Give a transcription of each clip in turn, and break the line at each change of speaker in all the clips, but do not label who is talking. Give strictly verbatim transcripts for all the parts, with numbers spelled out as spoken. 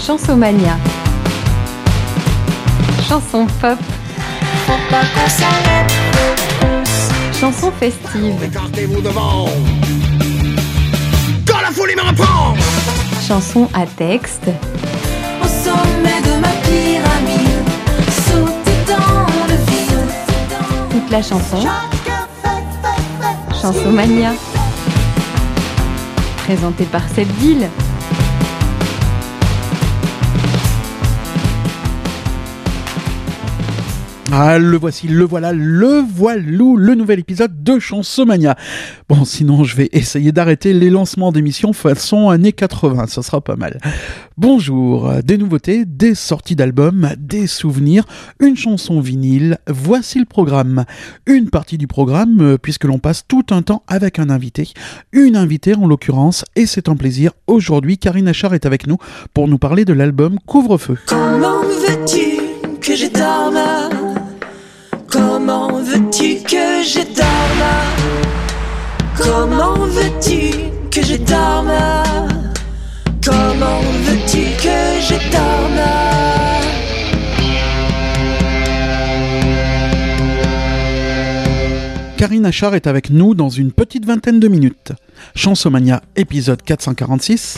Chansomania. Chanson pop.
Faut pas qu'on s'arrête.
Chanson festive.
Écartez-vous devant. Quand la folie me reprend.
Chanson à texte.
Au sommet de ma pyramide, sauter dans le vide.
Toute la chanson. Chansomania. Présentée par Sebdil.
Ah, le voici, le voilà, le voilou, le nouvel épisode de Chansomania. Bon, sinon, je vais essayer d'arrêter les lancements d'émissions façon années quatre-vingts, ça sera pas mal. Bonjour, des nouveautés, des sorties d'albums, des souvenirs, une chanson vinyle, voici le programme. Une partie du programme, puisque l'on passe tout un temps avec un invité, une invitée en l'occurrence, et c'est un plaisir. Aujourd'hui, Karine Achard est avec nous pour nous parler de l'album Couvre-feu.
Comment veux-tu que je dorme? Comment veux-tu que je dorme? Comment veux-tu que je dorme? Comment veux-tu que je dorme?
Karine Achard est avec nous dans une petite vingtaine de minutes. Chansomania, épisode quatre cent quarante-six.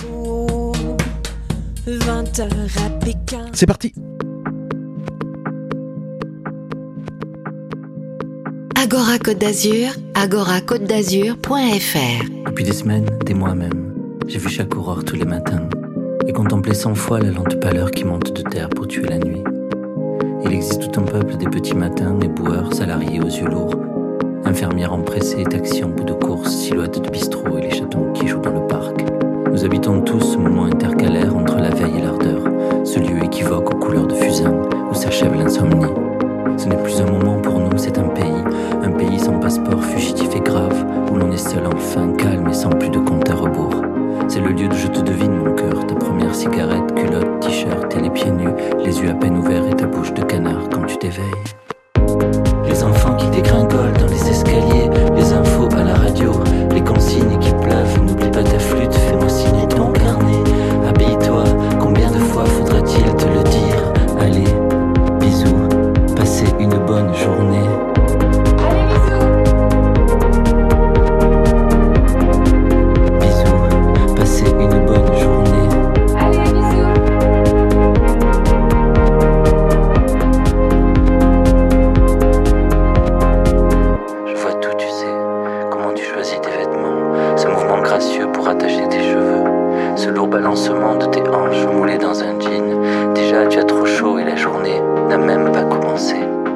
vingt heures à Pékin.
C'est parti.
Agora Côte d'Azur, agora côte d'azur point f r.
Depuis des semaines, des mois même, j'ai vu chaque aurore tous les matins et contemplé cent fois la lente pâleur qui monte de terre pour tuer la nuit. Il existe tout un peuple des petits matins, éboueurs, salariés aux yeux lourds, infirmières empressées, taxis en bout de course, silhouettes de bistrot et les chatons qui jouent dans le parc. Nous habitons tous ce moment intercalaire entre la veille et l'ardeur, ce lieu équivoque aux couleurs de fusain où s'achève l'insomnie. Ce n'est plus un moment pour nous, c'est un pays, un pays sans passeport, fugitif et grave, où l'on est seul enfin, calme et sans plus de compte à rebours. C'est le lieu de je te devine mon cœur, ta première cigarette, culotte, t-shirt et les pieds nus, les yeux à peine ouverts et ta bouche de canard quand tu t'éveilles. Les enfants qui dégringolent dans les escaliers, les infos à la radio, les consignes qui pleuvent, n'oublie pas ta flûte, fais-moi signer ton carnet. Habille-toi, combien de fois faudra-t-il te le dire? Allez, bisous, passez une bonne journée. Bisous, passez une bonne journée. Je vois tout, tu sais, comment tu choisis tes vêtements, ce mouvement gracieux pour attacher tes cheveux, ce lourd balancement de tes hanches moulées dans un jean. Déjà tu as trop chaud et la journée n'a même pas commencé.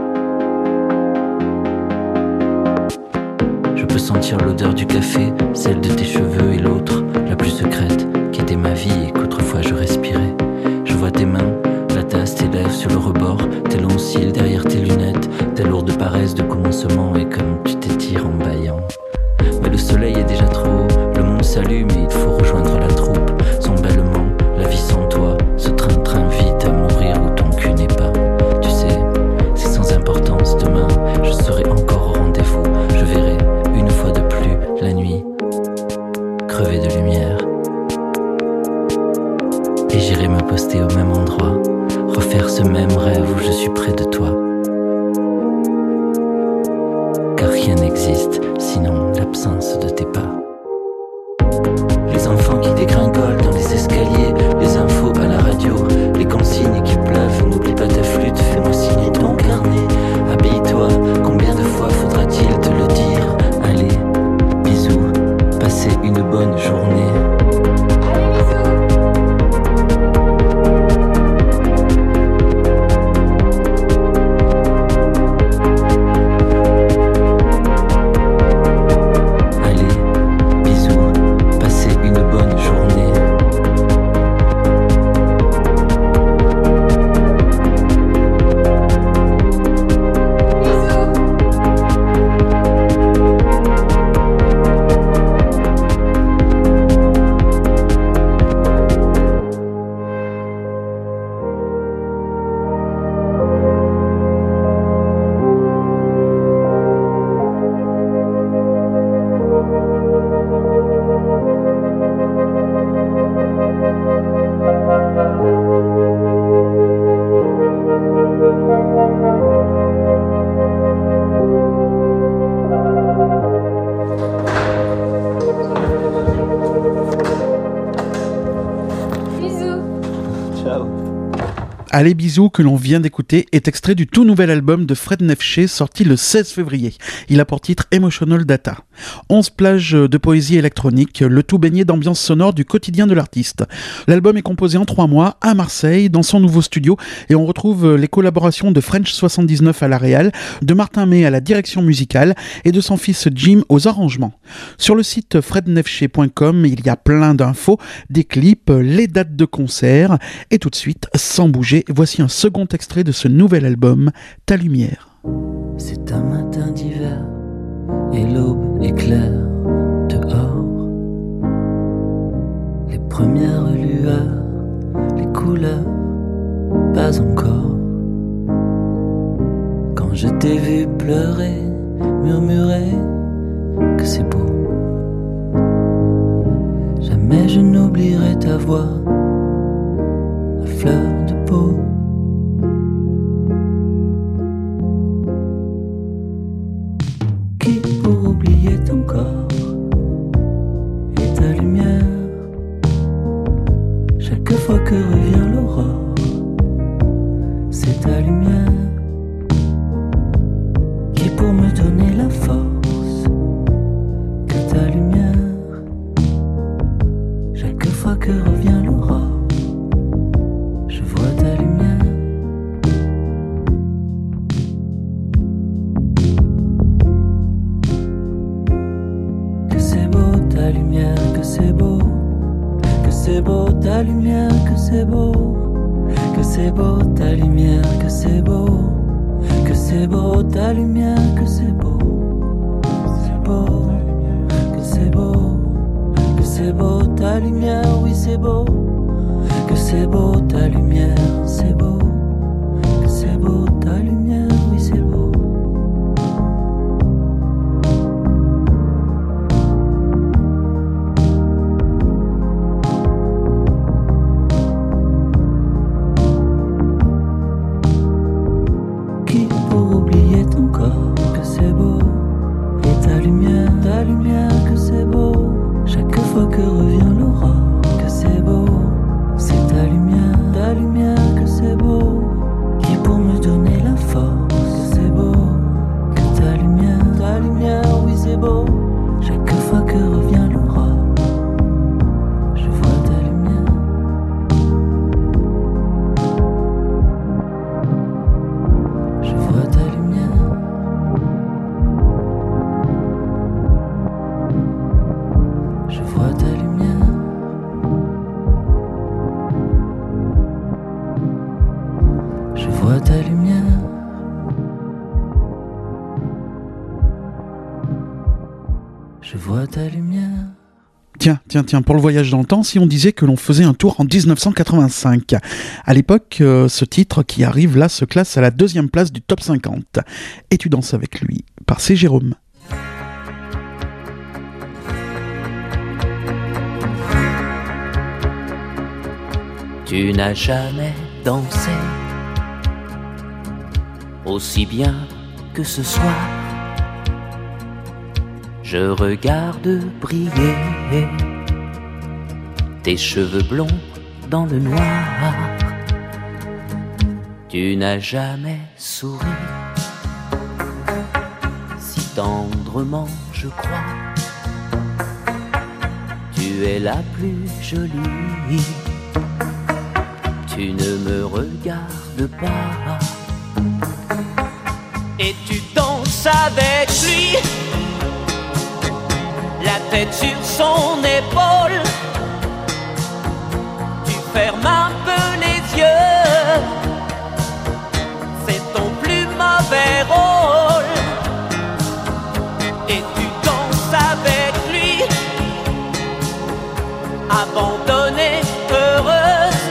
Je peux sentir l'odeur du café, celle de tes cheveux et l'autre, la plus secrète, qui était ma vie et qu'autrefois je respirais. Je vois tes mains, la tasse, tes lèvres sur le rebord, tes longs cils derrière tes lunettes, ta lourde paresse de commencement et comme tu t'étires en bâillant. Mais le soleil est déjà trop haut, le monde s'allume et il faut rejoindre la troupe. Son bêlement, la vie sans toi, ce train-train vite à mourir où ton cul n'est pas. Tu sais, c'est sans importance, demain je serai encore au rendez-vous. Je verrai une fois de plus la nuit, crever de lumière. Et j'irai me poster au même endroit, refaire ce même rêve où je suis près de toi. Car rien n'existe sinon l'absence de tes pas. Les enfants qui dégringolent dans les escaliers, les infos à la radio, les consignes qui pleuvent, n'oublie pas ta flûte, fais-moi signer ton carnet. Habille-toi, combien de fois faudra-t-il te le dire? Allez, bisous, passez une bonne journée. Allez,
Allez bisous que l'on vient d'écouter est extrait du tout nouvel album de Fred Neefsche sorti le seize février. Il a pour titre Emotional Data. onze plages de poésie électronique, le tout baigné d'ambiance sonore du quotidien de l'artiste. L'album est composé en trois mois à Marseille, dans son nouveau studio, et on retrouve les collaborations de French soixante-dix-neuf à la réal, de Martin May à la direction musicale et de son fils Jim aux arrangements. Sur le site fred neefsche point com, il y a plein d'infos, des clips, les dates de concert, et tout de suite, sans bouger, voici un second extrait de ce nouvel album, Ta Lumière.
C'est un matin d'hiver et l'aube éclaire dehors. Les premières lueurs, les couleurs, pas encore. Quand je t'ai vu pleurer, murmurer que c'est beau. Jamais je n'oublierai ta voix, à fleur de peau. Qui pour oublier ton corps et ta lumière, chaque fois que revient l'aurore, c'est ta lumière qui pour me donner la force que ta lumière, chaque fois que revient l'aurore, je vois ta lumière. Que c'est beau ta lumière, que c'est beau, que c'est beau ta lumière, que c'est beau, que c'est beau ta lumière, que c'est beau, que c'est beau ta lumière, que c'est beau, c'est beau, que c'est beau, que c'est beau ta lumière, oui c'est beau. Que c'est beau ta lumière, c'est beau. Que c'est beau ta lumière, oui c'est beau. Qui pour oublier ton corps, que c'est beau. Et ta lumière, ta lumière, que c'est beau. Chaque fois que revient l'aurore, que c'est beau. C'est ta lumière, ta lumière, que c'est beau. Qui pour me donner la force, que c'est beau. Que ta lumière, ta lumière, oui c'est beau. Chaque fois que revient l'aurore, je vois ta lumière. Je vois ta lumière. Je vois ta lumière. Je vois ta lumière. Je vois ta lumière.
Tiens, tiens, tiens, pour le voyage dans le temps, si on disait que l'on faisait un tour en dix-neuf cent quatre-vingt-cinq. À l'époque, euh, ce titre qui arrive là se classe à la deuxième place du top cinquante. Et tu danses avec lui, par C. Jérôme.
Tu n'as jamais dansé aussi bien que ce soir. Je regarde briller tes cheveux blonds dans le noir. Tu n'as jamais souri si tendrement, je crois. Tu es la plus jolie. Tu ne me regardes pas. Et tu danses avec lui, la tête sur son épaule. Tu fermes un peu les yeux, c'est ton plus mauvais rôle. Et tu danses avec lui, abandonnée, heureuse.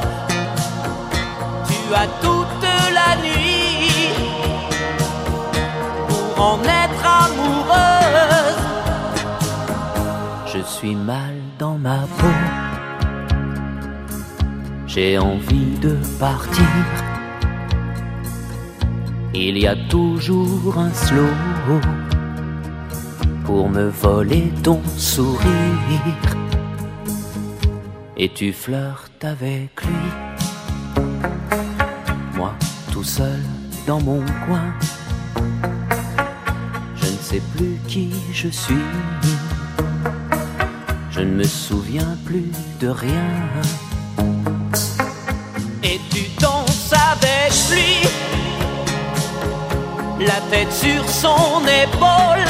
Tu as toute la nuit pour en être amoureuse. Je suis mal dans ma peau, j'ai envie de partir. Il y a toujours un slow pour me voler ton sourire. Et tu flirtes avec lui. seul dans mon coin. Je ne sais plus qui je suis. Je ne me souviens plus de rien. Et tu danses avec lui, la tête sur son épaule.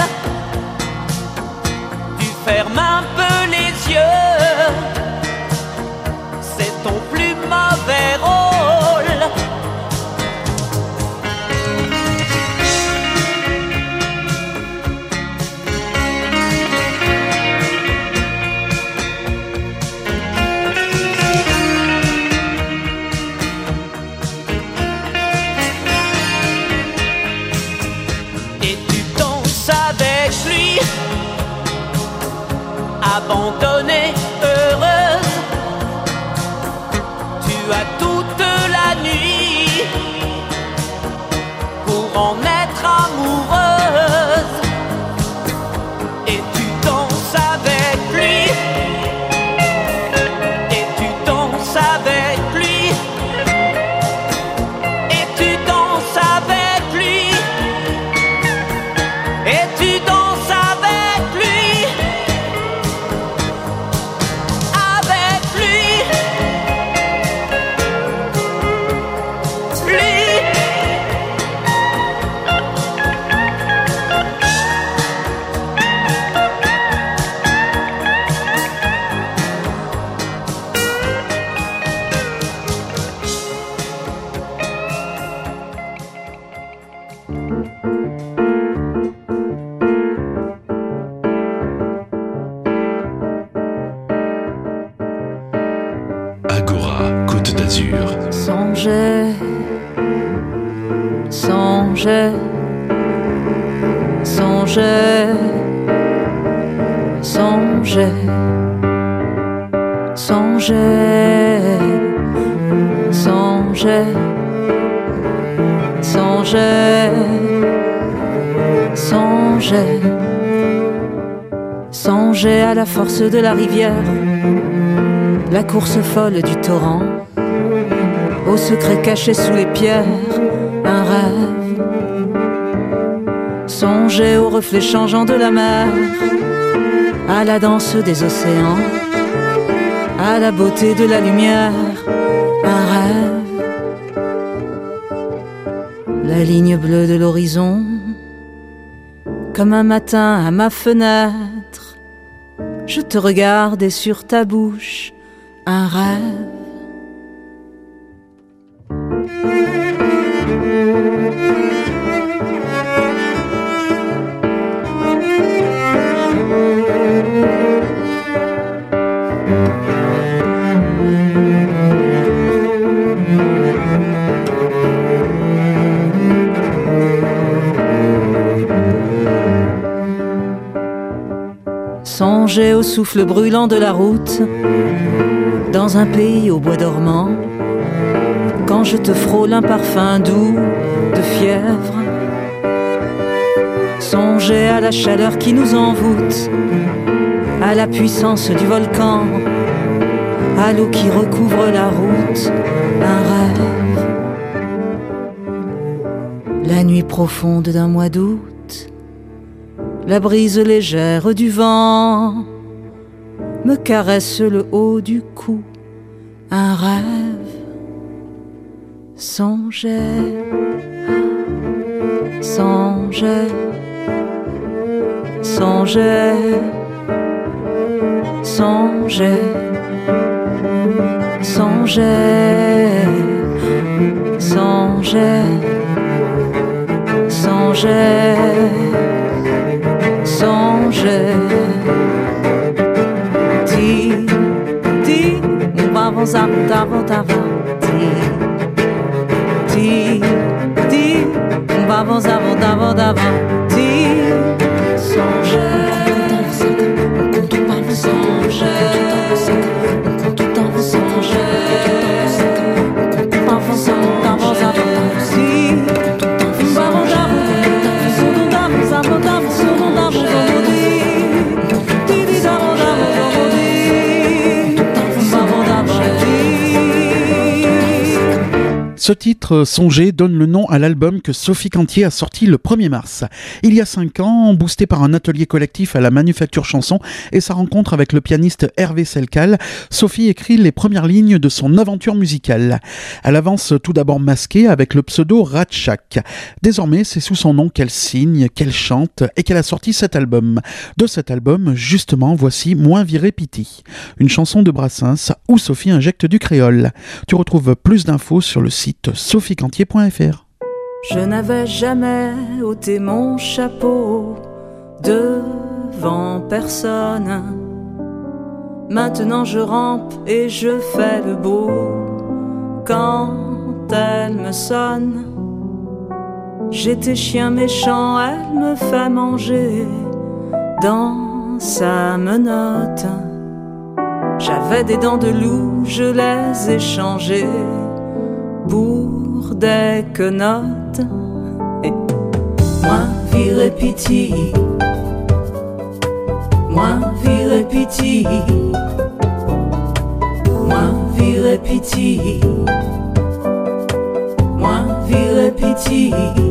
Tu fermes un peu les yeux, c'est ton plus mauvais rôle. Abandonnée, heureuse, tu as toute la nuit pour en être amoureuse. Et tu danses avec lui, et tu danses avec lui, et tu danses avec lui, et tu danses avec lui.
Songez, songez, songez, songez, songez, songez, songez, songez, songez à la force de la rivière, la course folle du torrent, au secret caché sous les pierres, un rêve. Songez aux reflets changeants de la mer, à la danse des océans, à la beauté de la lumière, un rêve. La ligne bleue de l'horizon, comme un matin à ma fenêtre, je te regarde et sur ta bouche, un rêve. Songez au souffle brûlant de la route, dans un pays au bois dormant, quand je te frôle un parfum doux de fièvre. Songez à la chaleur qui nous envoûte, à la puissance du volcan, à l'eau qui recouvre la route, un rêve. La nuit profonde d'un mois d'août, la brise légère du vent me caresse le haut du cou, un rêve. Songez, songez, songez, songez, songez, songez, songez, songez. Ti, ti, vamos a vamos a ti, ti, vamos a vamos a ti. Songez,
Ce titre, Songer, donne le nom à l'album que Sophie Cantier a sorti le premier mars. Il y a cinq ans, boosté par un atelier collectif à la Manufacture Chanson et sa rencontre avec le pianiste Hervé Selcal, Sophie écrit les premières lignes de son aventure musicale. Elle avance tout d'abord masquée avec le pseudo Ratchak. Désormais, c'est sous son nom qu'elle signe, qu'elle chante et qu'elle a sorti cet album. De cet album, justement, voici Moins viré piti, une chanson de Brassens où Sophie injecte du créole. Tu retrouves plus d'infos sur le site sophie cantier point f r.
Je n'avais jamais ôté mon chapeau devant personne. Maintenant je rampe et je fais le beau quand elle me sonne. J'étais chien méchant, elle me fait manger dans sa menotte. J'avais des dents de loup, je les ai changées pour des quenottes. Et moi viré piti, moi viré piti, moi viré piti, moi viré piti.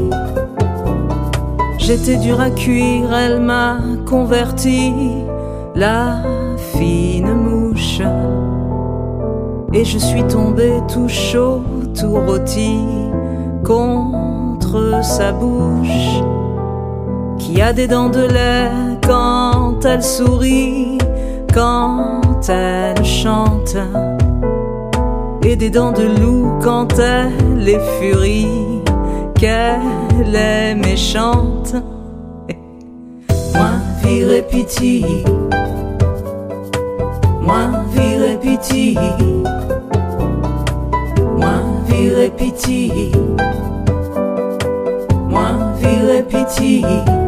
J'étais dur à cuire, elle m'a converti, la fine mouche. Et je suis tombé tout chaud, tout rôti contre sa bouche, qui a des dents de lait quand elle sourit, quand elle chante, et des dents de loup quand elle est furie, qu'elle est méchante. Moi viré piti, moi viré piti, moi viré piti, moi viré piti,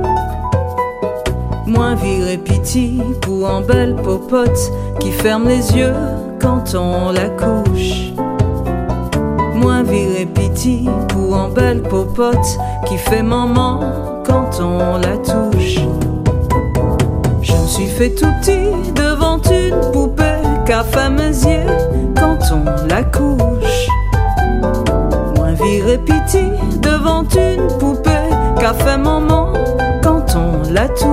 moi viré piti pour un belle popote qui ferme les yeux quand on la couche. Moi viré piti pour un belle popote qui fait maman quand on la touche. Je me suis fait tout petit devant une poupée qu'a fait mes yeux quand on la couche. Moi viré piti devant une poupée qu'a fait maman quand on la touche.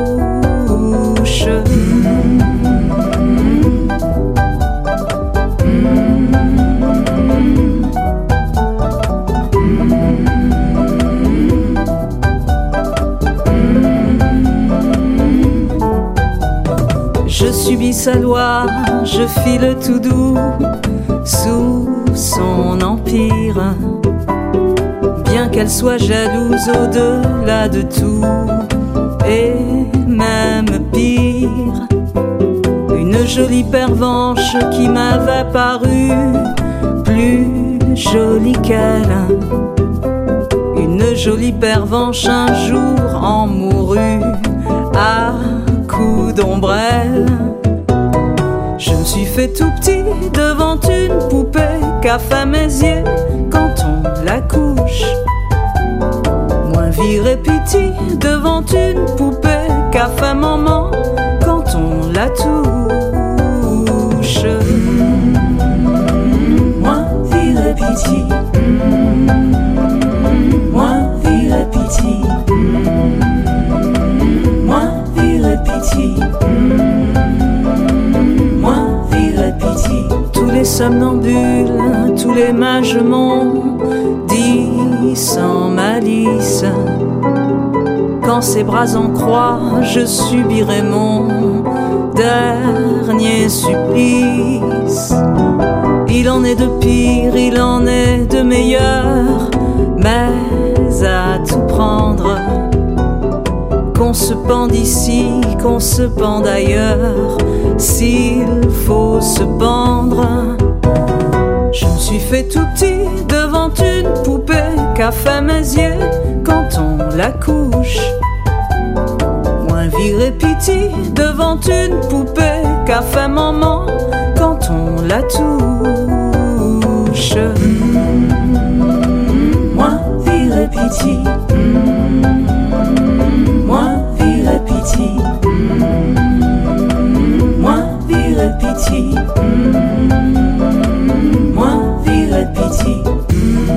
Je subis sa loi, je file tout doux sous son empire. Bien qu'elle soit jalouse au-delà de tout, et même pire, une jolie pervenche qui m'avait paru plus jolie qu'elle. Une jolie pervenche un jour en mourut à coups d'ombrelle. Je me suis fait tout petit devant une poupée qu'a fait mes yeux quand on la couche. Moins viré piti devant une poupée qu'a fait maman quand on la touche. Moins viré piti, moins viré piti, moins viré piti, moins viré piti. Tous les somnambules, tous les mages m'ont dit sans malice, quand ses bras en croix, je subirai mon dernier supplice. Il en est de pire, il en est de meilleur, mais à tout prendre, qu'on se pende ici, qu'on se pende ailleurs, s'il faut se pendre. Je me suis fait tout petit devant une poupée qu'a fait mes yeux quand on la couche. Moins viré piti devant une poupée qu'a fait maman quand on la touche. Moins viré piti, moins viré piti, moins viré piti, moins viré piti.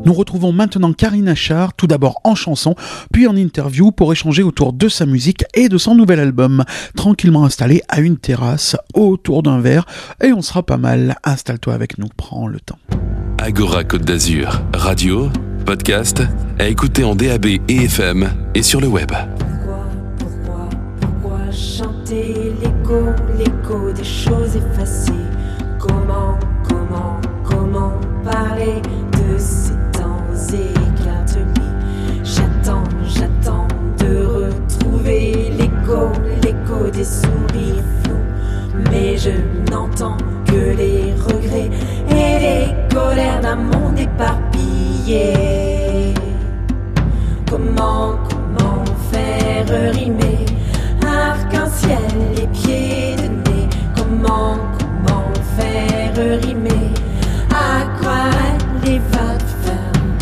Nous retrouvons maintenant Karine Achard, tout d'abord en chanson, puis en interview pour échanger autour de sa musique et de son nouvel album. Tranquillement installé à une terrasse, autour d'un verre, et on sera pas mal. Installe-toi avec nous, prends le temps.
Agora Côte d'Azur, radio, podcast, à écouter en D A B et F M et sur le web.
Pourquoi, pourquoi, pourquoi chanter l'écho, l'écho des choses effacées? Comment, comment, comment parler de ces temps écartelés? J'attends, j'attends de retrouver l'écho, l'écho des sourires flous. Mais je n'entends que les regrets et les colères d'un monde éparpillé. Comment, comment faire rimer arc-en-ciel et pieds de nez? Comment, comment faire rimer aquarelle et va de femme?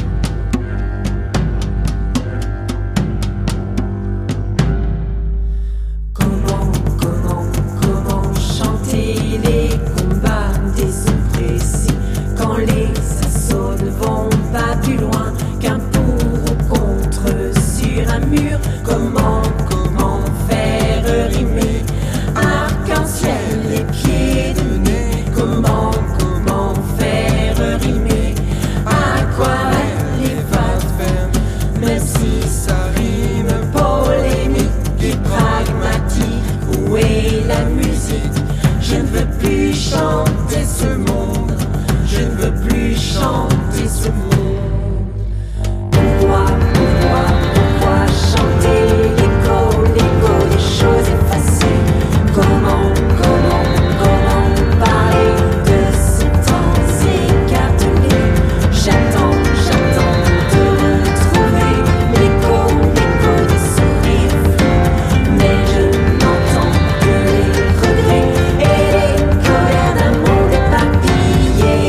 Comment, comment, comment chanter les combats des oppressés quand les assauts ne vont pas plus loin qu'un pour ou contre sur un mur? Comment, comment faire rimer arc-en-ciel et pieds de nez? Comment, comment faire rimer aquarelle et va de fer? Même si ça rime polémique et pragmatique, où est la musique? Je ne veux plus chanter ce monde, je ne veux plus chanter ce monde. Pourquoi, pourquoi, pourquoi chanter l'écho, l'écho des choses effacées? Comment, comment, comment parler de ces temps écartelés? J'attends, j'attends de retrouver l'écho, l'écho des sourires flous. Mais je n'entends que les regrets et les colères d'un monde éparpillé.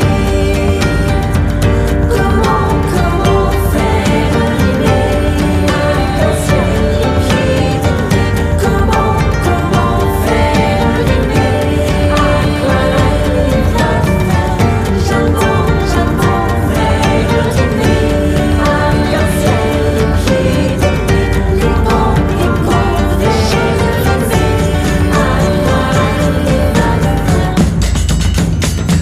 Comment, comment faire rimer arc-en-ciel et pieds de nez? Comment, comment faire rimer aquarelle et va de fer? J'entends, j'entends faire rimer arc-en-ciel et pieds de nez. Comment, écho des choses effacées, aquarelle et va de fer.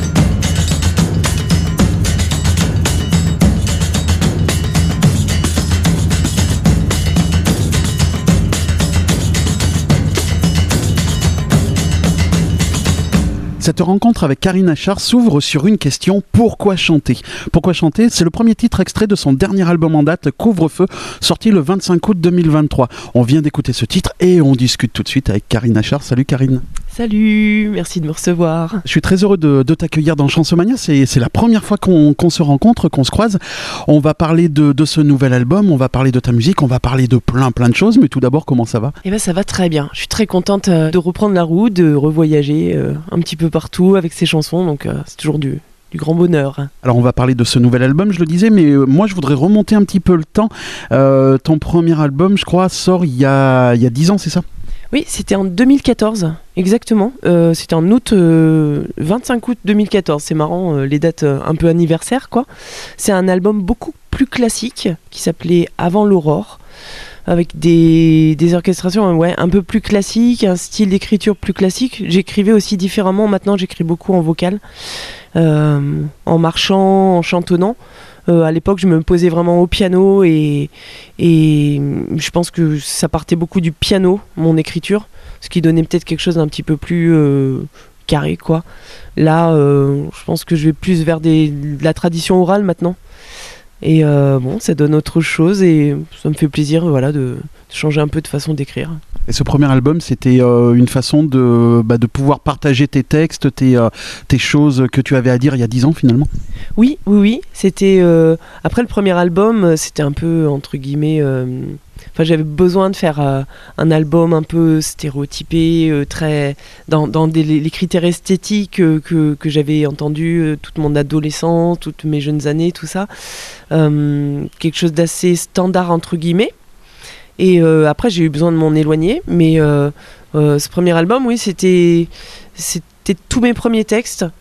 Cette rencontre avec Karine Achard s'ouvre sur une question: pourquoi chanter? Pourquoi chanter? C'est le premier titre extrait de son dernier album en date, Couvre-feu, sorti le vingt-cinq août deux mille vingt-trois. On vient d'écouter ce titre et on discute tout de suite avec Karine Achard. Salut Karine.
Salut, merci de me recevoir.
Je suis très heureux de, de t'accueillir dans Chansomania. C'est, c'est la première fois qu'on, qu'on se rencontre, qu'on se croise. On va parler de, de ce nouvel album, on va parler de ta musique, on va parler de plein plein de choses. Mais tout d'abord, comment ça va?
Eh ben, ça va très bien. Je suis très contente euh, de reprendre la route, de revoyager euh, un petit peu partout avec ces chansons. Donc euh, c'est toujours du, du grand bonheur.
Alors on va parler de ce nouvel album, je le disais, mais euh, moi je voudrais remonter un petit peu le temps. Euh, ton premier album, je crois, sort il y a, il y a dix ans, c'est ça?
Oui, c'était en deux mille quatorze, exactement. Euh, c'était en août, euh, vingt-cinq août deux mille quatorze. C'est marrant, euh, les dates euh, un peu anniversaires, quoi. C'est un album beaucoup plus classique qui s'appelait Avant l'aurore, avec des, des orchestrations ouais, un peu plus classiques, un style d'écriture plus classique. J'écrivais aussi différemment. Maintenant, j'écris beaucoup en vocal, euh, en marchant, en chantonnant. Euh, à l'époque, je me posais vraiment au piano et, et je pense que ça partait beaucoup du piano, mon écriture, ce qui donnait peut-être quelque chose d'un petit peu plus euh, carré, quoi. Là, euh, je pense que je vais plus vers des, de la tradition orale maintenant. Et euh, bon, ça donne autre chose et ça me fait plaisir voilà, de, de changer un peu de façon d'écrire.
Et ce premier album, c'était euh, une façon de, bah, de pouvoir partager tes textes, tes, euh, tes choses que tu avais à dire il y a dix ans finalement?
Oui, oui, oui. C'était, euh, après le premier album, c'était un peu, entre guillemets... Euh, Enfin, j'avais besoin de faire euh, un album un peu stéréotypé, euh, très dans, dans des, les critères esthétiques euh, que, que j'avais entendus euh, toute mon adolescence, toutes mes jeunes années, tout ça. Euh, quelque chose d'assez standard, entre guillemets. Et euh, après, j'ai eu besoin de m'en éloigner. Mais euh, euh, ce premier album, oui, c'était, c'était tous mes premiers textes.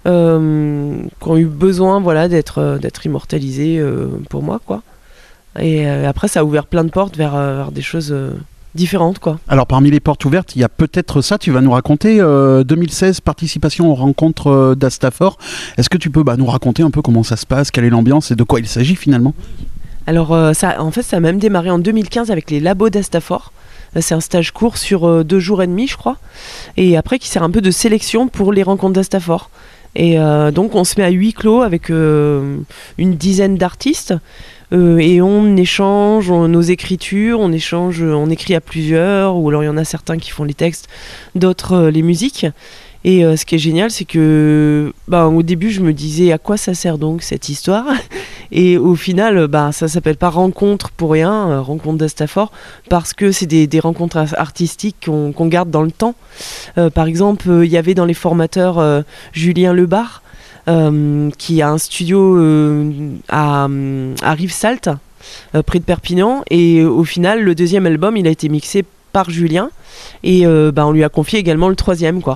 euh, qui ont eu besoin, voilà, d'être, euh, d'être immortalisés euh, pour moi, quoi. Et euh, après, ça a ouvert plein de portes vers, euh, vers des choses euh, différentes, quoi.
Alors parmi les portes ouvertes, il y a peut-être ça, tu vas nous raconter, euh, deux mille seize, participation aux rencontres euh, d'Astafor. Est-ce que tu peux bah, nous raconter un peu comment ça se passe, quelle est l'ambiance et de quoi il s'agit finalement ?
Alors euh, ça, en fait, ça a même démarré en deux mille quinze avec les labos d'Astafor. C'est un stage court sur euh, deux jours et demi, je crois. Et après, qui sert un peu de sélection pour les rencontres d'Astafor. Et euh, donc, on se met à huis clos avec euh, une dizaine d'artistes. Euh, et on échange on, nos écritures, on échange, on écrit à plusieurs. Ou alors, il y en a certains qui font les textes, d'autres euh, les musiques. Et euh, ce qui est génial, c'est que bah, au début, je me disais à quoi ça sert donc cette histoire ? Et au final, bah, ça s'appelle pas rencontre pour rien, euh, rencontre d'Astafor, parce que c'est des, des rencontres artistiques qu'on, qu'on garde dans le temps. Euh, par exemple, il euh, y avait dans les formateurs euh, Julien Lebar, euh, qui a un studio euh, à, à Rivesaltes, euh, près de Perpignan. Et au final, le deuxième album, il a été mixé par Julien. Et euh, bah, on lui a confié également le troisième, quoi.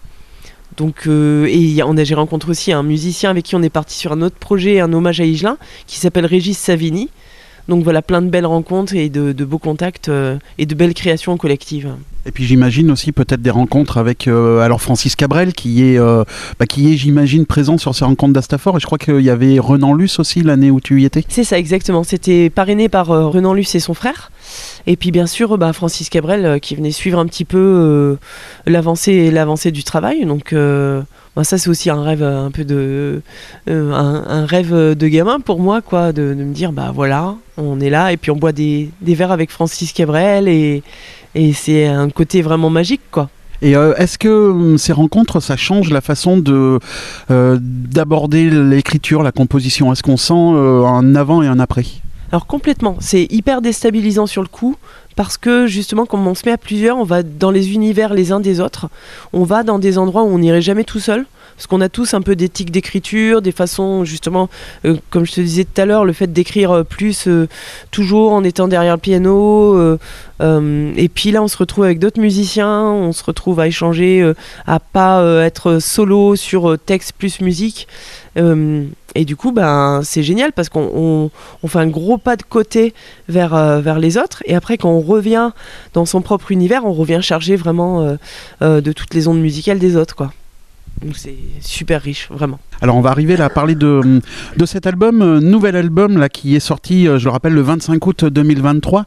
Donc, euh, et on a, j'ai rencontré aussi un musicien avec qui on est parti sur un autre projet, un hommage à Higelin, qui s'appelle Régis Savini. Donc voilà, plein de belles rencontres et de, de beaux contacts euh, et de belles créations collectives.
Et puis j'imagine aussi peut-être des rencontres avec euh, alors Francis Cabrel qui est, euh, bah, qui est j'imagine présent sur ces rencontres d'Astafor, et je crois qu'il y avait Renan Luce aussi l'année où tu y étais.
C'est ça, exactement, c'était parrainé par euh, Renan Luce et son frère, et puis bien sûr bah, Francis Cabrel euh, qui venait suivre un petit peu euh, l'avancée, l'avancée du travail, donc euh, bah, ça c'est aussi un rêve un peu de euh, un, un rêve de gamin pour moi, quoi, de, de me dire bah voilà, on est là et puis on boit des, des verres avec Francis Cabrel et Et c'est un côté vraiment magique, quoi.
Et euh, est-ce que euh, ces rencontres, ça change la façon de, euh, d'aborder l'écriture, la composition ? Est-ce qu'on sent euh, un avant et un après ?
Alors complètement, c'est hyper déstabilisant sur le coup, parce que justement, comme on se met à plusieurs, on va dans les univers les uns des autres, on va dans des endroits où on n'irait jamais tout seul, parce qu'on a tous un peu des tics d'écriture, des façons justement, euh, comme je te disais tout à l'heure, le fait d'écrire plus euh, toujours en étant derrière le piano, euh, euh, et puis là on se retrouve avec d'autres musiciens, on se retrouve à échanger, euh, à pas euh, être solo sur euh, texte plus musique, euh, et du coup ben, c'est génial parce qu'on on, on fait un gros pas de côté vers, euh, vers les autres, et après quand on revient dans son propre univers, on revient chargé vraiment euh, euh, de toutes les ondes musicales des autres, quoi. Donc c'est super riche, vraiment.
Alors on va arriver là à parler de, de cet album, euh, nouvel album là, qui est sorti, euh, je le rappelle, le vingt-cinq août deux mille vingt-trois.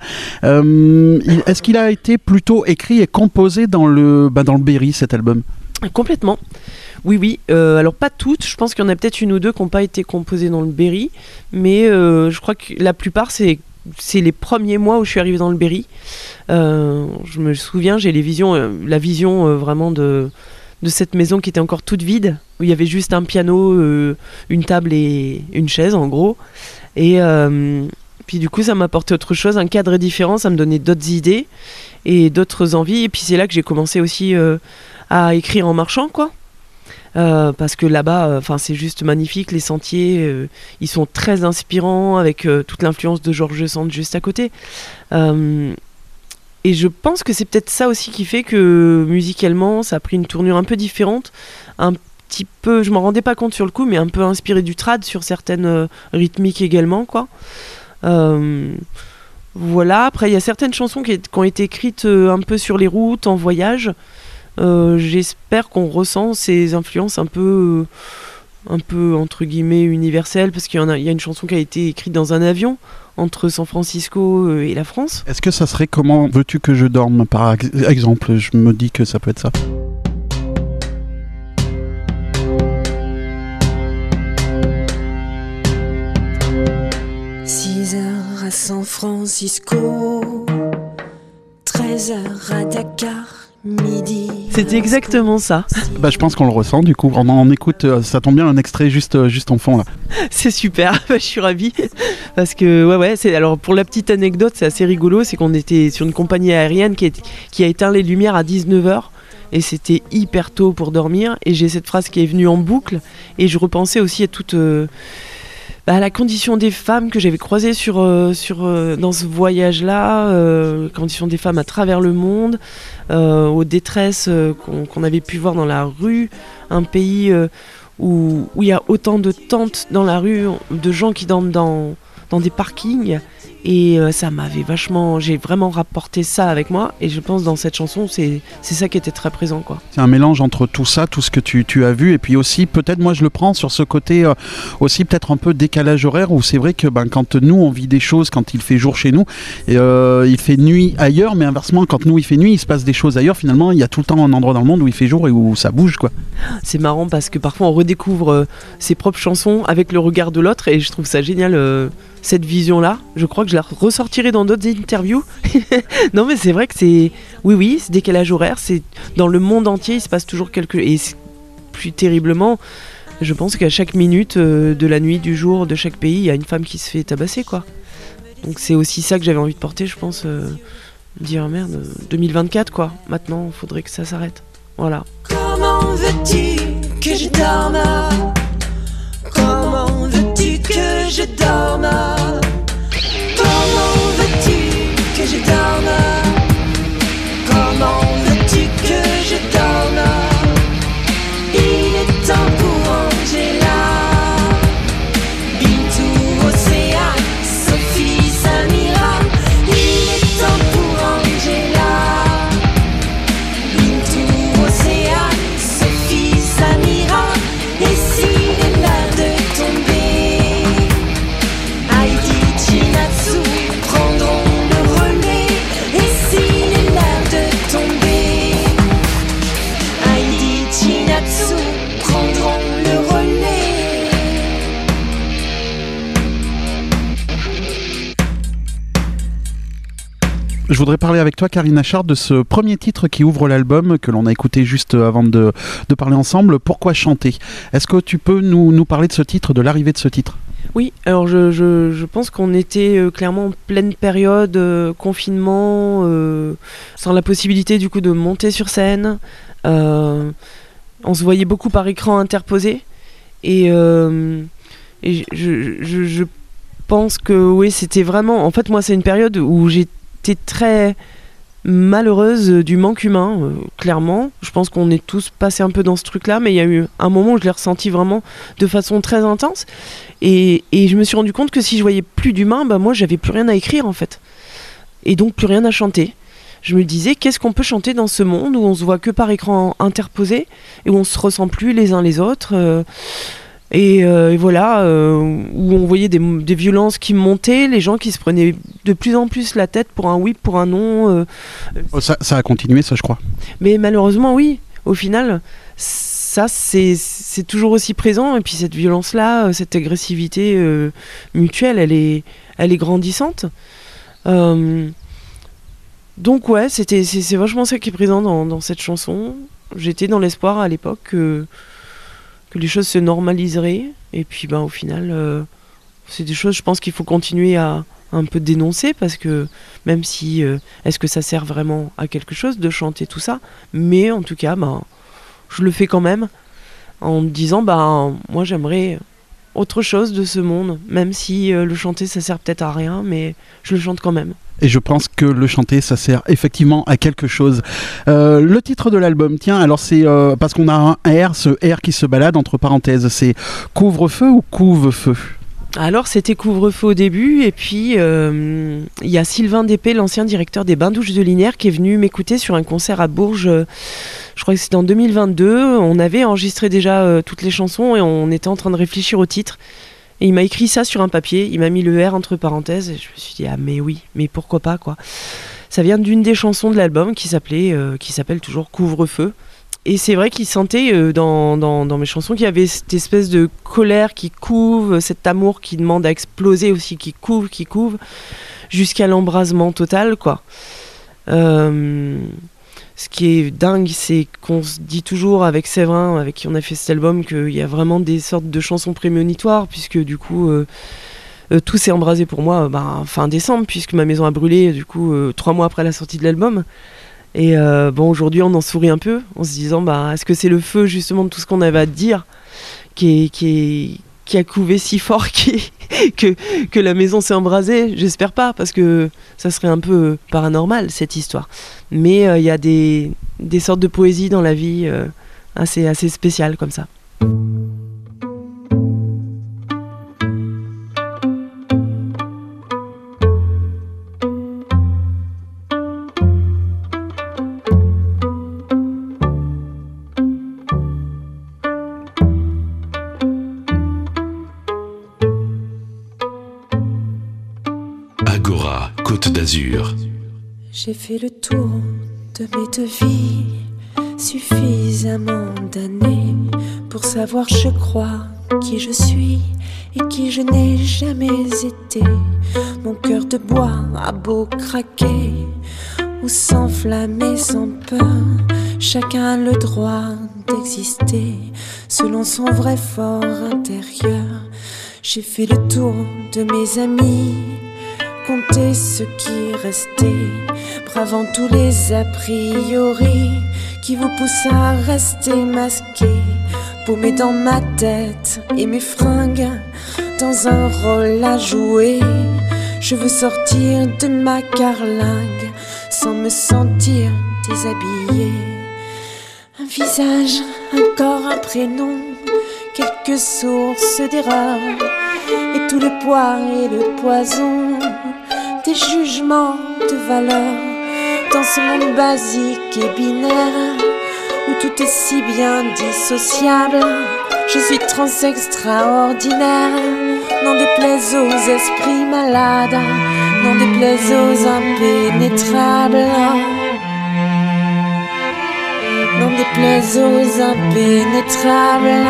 Euh, il, est-ce qu'il a été plutôt écrit et composé dans le, bah, dans le Berry, cet album ?
Complètement. Oui, oui. Euh, alors pas toutes, je pense qu'il y en a peut-être une ou deux qui n'ont pas été composées dans le Berry, mais euh, je crois que la plupart, c'est, c'est les premiers mois où je suis arrivée dans le Berry. Euh, je me souviens, j'ai les visions, euh, la vision euh, vraiment de... de cette maison qui était encore toute vide, où il y avait juste un piano, euh, une table et une chaise en gros. Et euh, puis du coup ça m'apportait autre chose, un cadre différent, ça me donnait d'autres idées et d'autres envies. Et puis c'est là que j'ai commencé aussi euh, à écrire en marchant, quoi. Euh, parce que là-bas, enfin euh, c'est juste magnifique, les sentiers, euh, ils sont très inspirants avec euh, toute l'influence de Georges Sand juste à côté. Euh, Et je pense que c'est peut-être ça aussi qui fait que musicalement, ça a pris une tournure un peu différente, un petit peu, je m'en rendais pas compte sur le coup, mais un peu inspiré du trad sur certaines euh, rythmiques également, quoi. Euh, voilà. Après, il y a certaines chansons qui, qui ont été écrites euh, un peu sur les routes, en voyage. Euh, j'espère qu'on ressent ces influences un peu, euh, un peu entre guillemets universelles, parce qu'il y en a, il y a une chanson qui a été écrite dans un avion entre San Francisco et la France.
Est-ce que ça serait Comment veux-tu que je dorme, par exemple ? Je me dis que ça peut être ça.
six heures à San Francisco, treize heures à Dakar, midi.
C'était exactement ça.
Bah, je pense qu'on le ressent, du coup. On en écoute, ça tombe bien, un extrait juste, juste en fond, là.
C'est super, je suis ravie. Parce que, ouais, ouais, c'est, alors pour la petite anecdote, c'est assez rigolo, c'est qu'on était sur une compagnie aérienne qui, est, qui a éteint les lumières à dix-neuf heures. Et c'était hyper tôt pour dormir. Et j'ai cette phrase qui est venue en boucle. Et je repensais aussi à toute... Euh, bah, la condition des femmes que j'avais croisées sur, euh, sur, euh, dans ce voyage-là, euh, condition des femmes à travers le monde, euh, aux détresses euh, qu'on, qu'on avait pu voir dans la rue, un pays euh, où il y a autant de tentes dans la rue, de gens qui dorment dans, dans des parkings. Et euh, ça m'avait vachement... J'ai vraiment rapporté ça avec moi. Et je pense dans cette chanson, c'est, c'est ça qui était très présent, quoi.
C'est un mélange entre tout ça, tout ce que tu, tu as vu. Et puis aussi, peut-être, moi je le prends sur ce côté euh, aussi peut-être un peu décalage horaire. Où c'est vrai que ben, quand nous, on vit des choses, quand il fait jour chez nous, et, euh, il fait nuit ailleurs. Mais inversement, quand nous, il fait nuit, il se passe des choses ailleurs. Finalement, il y a tout le temps un endroit dans le monde où il fait jour et où ça bouge, quoi.
C'est marrant parce que parfois, on redécouvre euh, ses propres chansons avec le regard de l'autre. Et je trouve ça génial... Euh... cette vision-là, je crois que je la ressortirai dans d'autres interviews. Non, mais c'est vrai que c'est... Oui, oui, c'est décalage horaire, c'est... Dans le monde entier, il se passe toujours quelque... Et plus terriblement, je pense qu'à chaque minute euh, de la nuit, du jour, de chaque pays, il y a une femme qui se fait tabasser, quoi. Donc c'est aussi ça que j'avais envie de porter, je pense. Euh, dire, merde, deux mille vingt-quatre, quoi. Maintenant, il faudrait que ça s'arrête. Voilà.
Comment veux-tu que je dorme ? Comment veux-tu que je dorme ? Comment veux-tu que je dorme ? Comment veux-tu que je dorme ? Il est temps pour Angela, Bintou, Océane, Sophie, Samira. Il est temps pour Angela, Bintou, Océane, Sophie, Samira. Et s'il est l'heure de tomber, Heidi, Chinatsu prendront le relais. Et s'il est l'heure de tomber, Heidi, Chinatsu prendront le relais.
Je voudrais parler avec toi, Karine Achard, de ce premier titre qui ouvre l'album, que l'on a écouté juste avant de, de parler ensemble. Pourquoi chanter ? Est-ce que tu peux nous, nous parler de ce titre, de l'arrivée de ce titre ?
Oui, alors je, je, je pense qu'on était euh, clairement en pleine période euh, confinement, euh, sans la possibilité du coup de monter sur scène. Euh, on se voyait beaucoup par écran interposé. Et, euh, et je, je, je pense que oui, c'était vraiment... En fait, moi, c'est une période où j'ai très malheureuse du manque humain, euh, clairement. Je pense qu'on est tous passés un peu dans ce truc-là, mais il y a eu un moment où je l'ai ressenti vraiment de façon très intense. Et, et je me suis rendu compte que si je voyais plus d'humains, bah moi, j'avais plus rien à écrire, en fait. Et donc, plus rien à chanter. Je me disais, qu'est-ce qu'on peut chanter dans ce monde où on se voit que par écran interposé et où on se ressent plus les uns les autres euh, Et, euh, et voilà, euh, où on voyait des, des violences qui montaient, les gens qui se prenaient de plus en plus la tête pour un oui, pour un non. Euh,
oh, ça, ça a continué, ça, je crois.
Mais malheureusement, oui. Au final, ça, c'est, c'est toujours aussi présent. Et puis cette violence-là, cette agressivité euh, mutuelle, elle est, elle est grandissante. Euh, donc ouais, c'était, c'est, c'est vachement ça qui est présent dans, dans cette chanson. J'étais dans l'espoir à l'époque que... que les choses se normaliseraient, et puis ben, au final, euh, c'est des choses, je pense qu'il faut continuer à, à un peu dénoncer, parce que même si, euh, est-ce que ça sert vraiment à quelque chose de chanter tout ça, mais en tout cas, ben, je le fais quand même, en me disant, ben, moi j'aimerais autre chose de ce monde, même si euh, le chanter ça sert peut-être à rien, mais je le chante quand même.
Et je pense que le chanter, ça sert effectivement à quelque chose. Euh, le titre de l'album, tiens, alors c'est euh, parce qu'on a un R, ce R qui se balade entre parenthèses, c'est couvre-feu ou couve-feu ?
Alors c'était couvre-feu au début, et puis il euh, y a Sylvain Despé, l'ancien directeur des Bains-Douches de Liniers, qui est venu m'écouter sur un concert à Bourges, euh, je crois que c'était en deux mille vingt-deux. On avait enregistré déjà euh, toutes les chansons et on était en train de réfléchir au titre. Et il m'a écrit ça sur un papier, il m'a mis le R entre parenthèses, et je me suis dit, ah mais oui, mais pourquoi pas, quoi. Ça vient d'une des chansons de l'album qui s'appelait, euh, qui s'appelle toujours Couvre-feu. Et c'est vrai qu'il sentait euh, dans, dans, dans mes chansons qu'il y avait cette espèce de colère qui couve, cet amour qui demande à exploser aussi, qui couve, qui couve, jusqu'à l'embrasement total, quoi. Euh... Ce qui est dingue, c'est qu'on se dit toujours avec Séverin, avec qui on a fait cet album, qu'il y a vraiment des sortes de chansons prémonitoires, puisque du coup, euh, euh, tout s'est embrasé pour moi bah, fin décembre, puisque ma maison a brûlé, du coup, euh, trois mois après la sortie de l'album. Et euh, bon, aujourd'hui, on en sourit un peu, en se disant, bah, est-ce que c'est le feu, justement, de tout ce qu'on avait à dire, qui, est, qui, est, qui a couvé si fort qui, que, que la maison s'est embrasée ? J'espère pas, parce que ça serait un peu paranormal, cette histoire. Mais il euh, y a des, des sortes de poésie dans la vie euh, assez, assez spéciales comme ça.
d'Azur.
J'ai fait le tour de mes deux vies, suffisamment d'années pour savoir, je crois, qui je suis et qui je n'ai jamais été. Mon cœur de bois a beau craquer ou s'enflammer sans peur, chacun a le droit d'exister selon son vrai fort intérieur. J'ai fait le tour de mes amis, compté ce qui restait, bravant tous les a priori qui vous poussent à rester masqué, paumé dans ma tête et mes fringues, dans un rôle à jouer. Je veux sortir de ma carlingue sans me sentir déshabillée. Un visage, un corps, un prénom, quelques sources d'erreur, et tout le poids et le poison des jugements de valeur. Dans ce monde basique et binaire où tout est si bien dissociable, je suis trans extraordinaire. N'en déplaise aux esprits malades, n'en déplaise aux impénétrables, n'en déplaise aux impénétrables.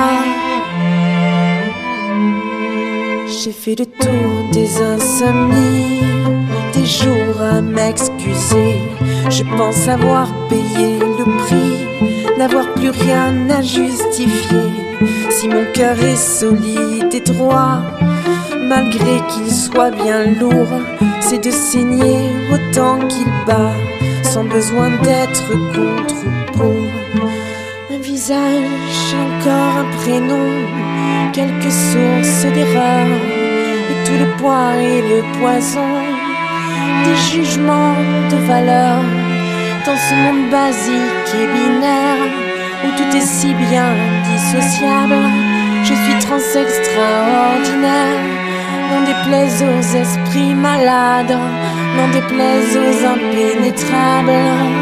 J'ai fait le tour des insomnies, des jours à m'excuser. Je pense avoir payé le prix, n'avoir plus rien à justifier. Si mon cœur est solide et droit, malgré qu'il soit bien lourd, c'est de saigner autant qu'il bat, sans besoin d'être contre ou pour. Un visage, un corps, un prénom, quelques sources d'erreur, et tout le poids et le poison des jugements de valeur. Dans ce monde basique et binaire où tout est si bien dissociable, je suis trans extraordinaire. N'en déplaise aux esprits malades, n'en déplaise aux impénétrables,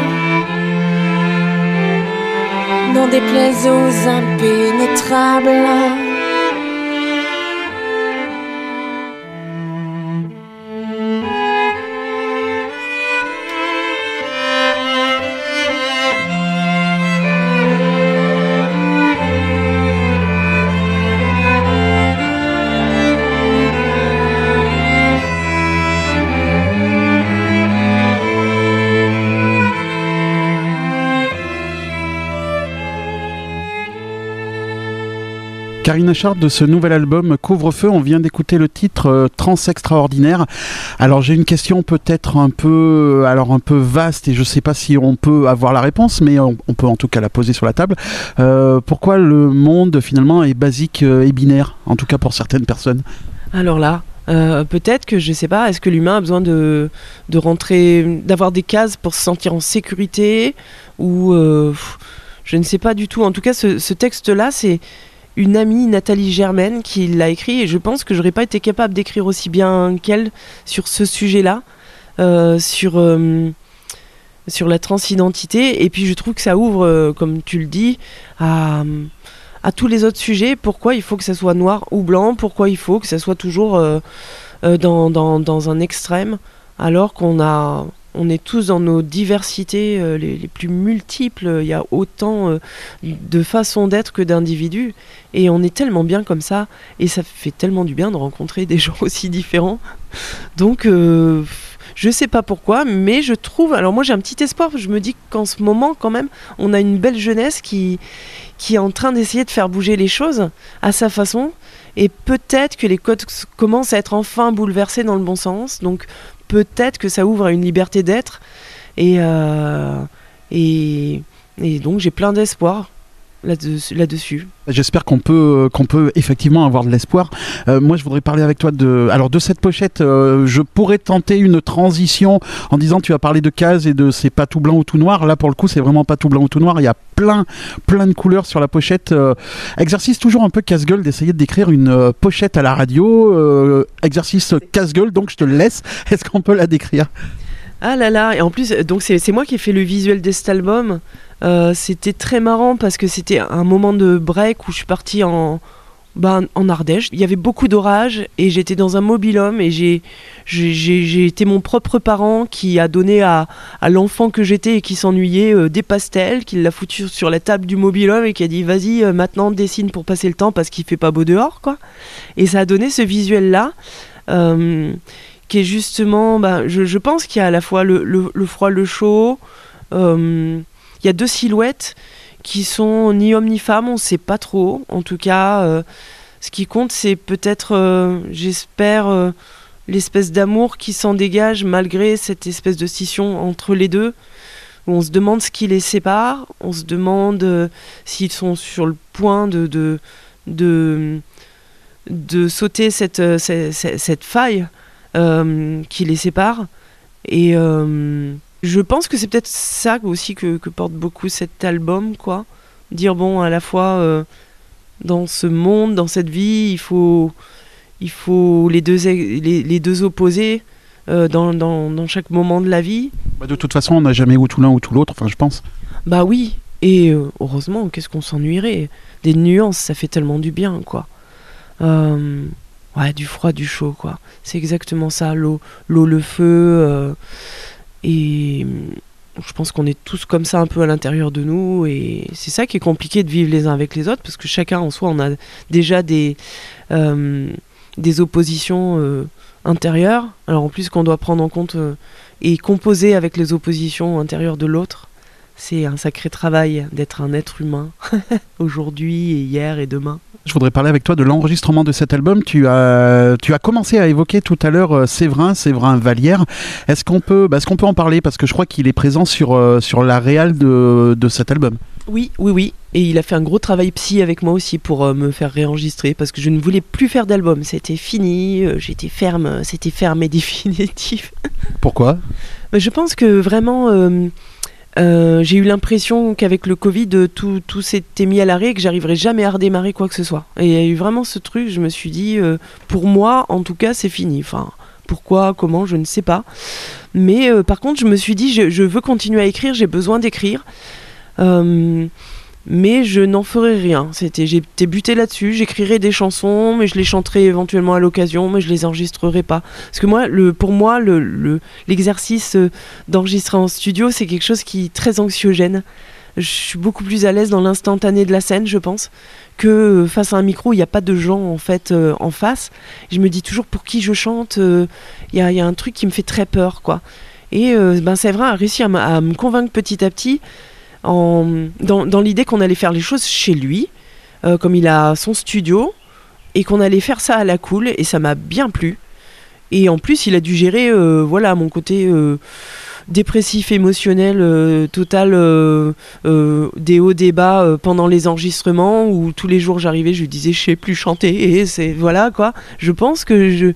n'en déplaise aux impénétrables.
Karine Achard, de ce nouvel album Couvre-feu, on vient d'écouter le titre euh, Trans Extraordinaire. Alors j'ai une question peut-être un peu, alors un peu vaste et je sais pas si on peut avoir la réponse, mais on, on peut en tout cas la poser sur la table. Euh, pourquoi le monde finalement est basique euh, et binaire, en tout cas pour certaines personnes?
Alors là, euh, peut-être que je sais pas, est-ce que l'humain a besoin de, de rentrer, d'avoir des cases pour se sentir en sécurité ou euh, je ne sais pas du tout. En tout cas, ce, ce texte-là, c'est une amie, Nathalie Germaine, qui l'a écrit, et je pense que j'aurais pas été capable d'écrire aussi bien qu'elle sur ce sujet-là, euh, sur, euh, sur la transidentité. Et puis je trouve que ça ouvre, euh, comme tu le dis, à, à tous les autres sujets. Pourquoi il faut que ça soit noir ou blanc? Pourquoi il faut que ça soit toujours euh, euh, dans, dans, dans un extrême, alors qu'on a... On est tous dans nos diversités euh, les, les plus multiples. Il y a autant euh, de façons d'être que d'individus. Et on est tellement bien comme ça. Et ça fait tellement du bien de rencontrer des gens aussi différents. Donc, euh, je sais pas pourquoi, mais je trouve... Alors moi, j'ai un petit espoir. Je me dis qu'en ce moment, quand même, on a une belle jeunesse qui, qui est en train d'essayer de faire bouger les choses à sa façon. Et peut-être que les codes commencent à être enfin bouleversés dans le bon sens. Donc, peut-être que ça ouvre à une liberté d'être et, euh, et, et donc j'ai plein d'espoir là-dessus. là-dessus.
J'espère qu'on peut, qu'on peut effectivement avoir de l'espoir. Euh, moi, je voudrais parler avec toi de, alors de cette pochette. Euh, je pourrais tenter une transition en disant tu as parlé de cases et de c'est pas tout blanc ou tout noir. Là, pour le coup, c'est vraiment pas tout blanc ou tout noir. Il y a plein, plein de couleurs sur la pochette. Euh, exercice toujours un peu casse-gueule d'essayer de décrire une euh, pochette à la radio. Euh, exercice casse-gueule, donc je te le laisse. Est-ce qu'on peut la décrire?
Ah là là, et en plus, donc c'est, c'est moi qui ai fait le visuel de cet album. Euh, c'était très marrant parce que c'était un moment de break où je suis partie en, Ben, en Ardèche, il y avait beaucoup d'orages et j'étais dans un mobil-home et j'ai, j'ai, j'ai, j'ai été mon propre parent qui a donné à, à l'enfant que j'étais et qui s'ennuyait euh, des pastels, qui l'a foutu sur la table du mobil-home et qui a dit vas-y euh, maintenant dessine pour passer le temps parce qu'il fait pas beau dehors, quoi. Et ça a donné ce visuel-là euh, qui est justement, ben, je, je pense qu'il y a à la fois le, le, le froid, le chaud, euh, il y a deux silhouettes qui sont ni homme ni femme, on ne sait pas trop. En tout cas, euh, ce qui compte, c'est peut-être, euh, j'espère, euh, l'espèce d'amour qui s'en dégage malgré cette espèce de scission entre les deux, où on se demande ce qui les sépare, on se demande euh, s'ils sont sur le point de, de, de, de sauter cette, cette, cette faille euh, qui les sépare. Et... Euh, je pense que c'est peut-être ça aussi que, que porte beaucoup cet album, quoi. Dire bon, à la fois euh, dans ce monde, dans cette vie, il faut, il faut les deux, les, les deux opposés euh, dans, dans, dans chaque moment de la vie.
Bah de toute façon, on n'a jamais ou tout l'un ou tout l'autre, enfin je pense.
Bah oui, et euh, heureusement, qu'est-ce qu'on s'ennuierait. Des nuances, ça fait tellement du bien, quoi. Euh, ouais, du froid, du chaud, quoi. C'est exactement ça, l'eau, l'eau le feu... Euh, Et je pense qu'on est tous comme ça un peu à l'intérieur de nous et c'est ça qui est compliqué de vivre les uns avec les autres parce que chacun en soi on a déjà des, euh, des oppositions euh, intérieures. Alors en plus qu'on doit prendre en compte euh, et composer avec les oppositions intérieures de l'autre, c'est un sacré travail d'être un être humain aujourd'hui et hier et demain.
Je voudrais parler avec toi de l'enregistrement de cet album. Tu as, tu as commencé à évoquer tout à l'heure euh, Séverin, Séverin Vallière. Est-ce qu'on peut, bah, est-ce qu'on peut en parler parce que je crois qu'il est présent sur, euh, sur la réal de, de cet album.
Oui, oui, oui. Et il a fait un gros travail psy avec moi aussi pour euh, me faire réenregistrer parce que je ne voulais plus faire d'album. C'était fini, euh, j'étais ferme, c'était ferme et définitif.
Pourquoi ?
Je pense que vraiment... Euh, Euh, j'ai eu l'impression qu'avec le Covid, tout, tout s'était mis à l'arrêt et que j'arriverais jamais à redémarrer quoi que ce soit. Et il y a eu vraiment ce truc, je me suis dit, euh, pour moi, en tout cas, c'est fini. Enfin, pourquoi, comment, je ne sais pas. Mais euh, par contre, je me suis dit, je, je veux continuer à écrire, j'ai besoin d'écrire. Euh, mais je n'en ferai rien. C'était, j'étais butée là-dessus, j'écrirais des chansons, mais je les chanterais éventuellement à l'occasion, mais je les enregistrerai pas. Parce que moi, le, pour moi, le, le, l'exercice d'enregistrer en studio, c'est quelque chose qui est très anxiogène. Je suis beaucoup plus à l'aise dans l'instantané de la scène, je pense, que face à un micro, il n'y a pas de gens en fait euh, en face. Je me dis toujours pour qui je chante, il euh, y, y a un truc qui me fait très peur, quoi. Et euh, ben, Séverin a réussi à, m- à me convaincre petit à petit. En, dans, dans l'idée qu'on allait faire les choses chez lui, euh, comme il a son studio, et qu'on allait faire ça à la cool, et ça m'a bien plu. Et en plus, il a dû gérer euh, voilà, mon côté euh, dépressif, émotionnel, euh, total, euh, euh, des hauts, des bas euh, pendant les enregistrements, où tous les jours j'arrivais, je lui disais je sais plus chanter, et c'est voilà quoi. Je pense que je...